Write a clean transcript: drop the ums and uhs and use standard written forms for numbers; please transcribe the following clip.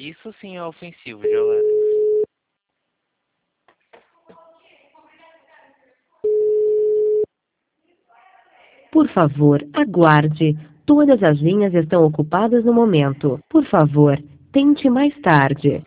Isso sim é ofensivo, Giovana. Por favor, aguarde. Todas as linhas estão ocupadas no momento. Por favor, tente mais tarde.